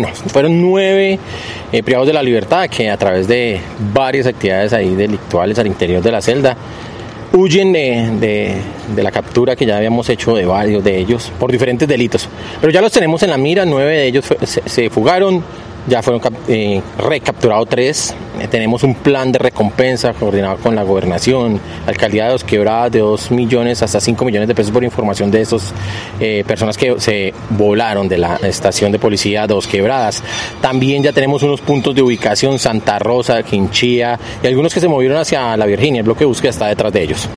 Fueron 9 privados de la libertad que a través de varias actividades ahí delictuales al interior de la celda huyen de la captura que ya habíamos hecho de varios de ellos por diferentes delitos. Pero ya los tenemos en la mira, 9 de ellos se fugaron, ya fueron recapturados 3. Tenemos un plan de recompensa coordinado con la gobernación, la alcaldía de Dos Quebradas, de 2 millones hasta 5 millones de pesos por información de esas personas que se volaron de la estación de policía de Dos Quebradas. También ya tenemos unos puntos de ubicación, Santa Rosa, Quinchía y algunos que se movieron hacia La Virginia. El bloque de búsqueda está detrás de ellos.